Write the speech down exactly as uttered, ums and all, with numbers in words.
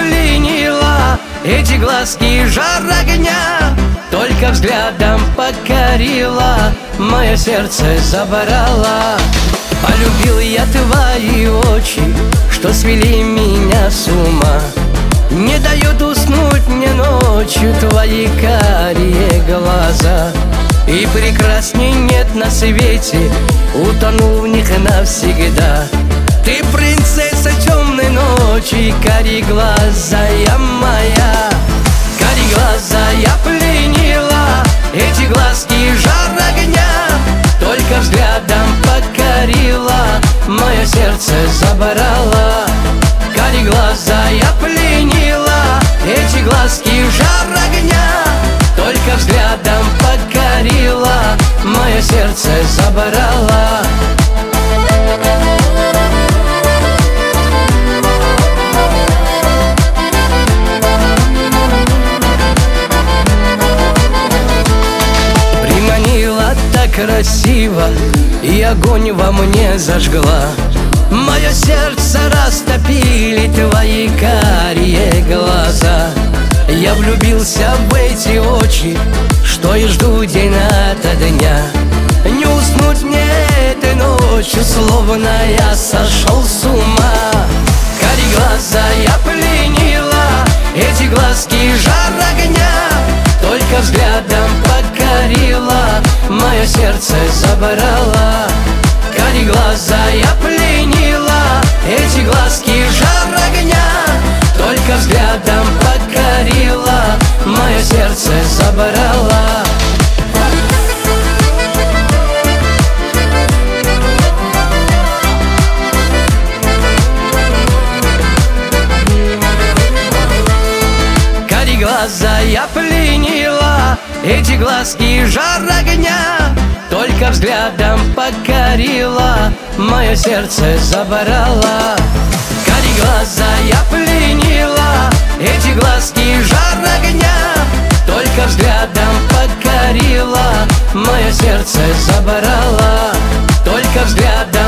пленила, эти глазки жар огня. Только взглядом покорила, мое сердце забрала. Полюбил я твои очи, что свели меня с ума. Не дают уснуть мне ночью твои карие глаза. И прекрасней нет на свете, утонул в них навсегда. Ты принцесса темной ночи, карие глаза я моя. Карие глаза я пленила, эти глазки жар огня. Только взглядом покорила, мое сердце забрала. Карие глаза я пленила, эти глазки жар огня. Только взглядом покорила, мое сердце забрала. Приманила так красиво, и огонь во мне зажгла. Мое сердце растопили твои карие глаза. Я влюбился в эти очи, что и жду день ото дня. Не уснуть мне этой ночью, словно я сошел с ума. Карие глаза я пленила, эти глазки жар огня. Только взглядом покорила, мое сердце забрала. Карие глаза я пленила, эти глазки жар огня. Только взглядом покорила, мое сердце забрала. Карие глаза я пленила, эти глазки жар огня. Только взглядом покорила, мое сердце забрала. Карие глаза я пленила, эти глазки жар огня. Только взглядом покорила, мое сердце забрала. Только взглядом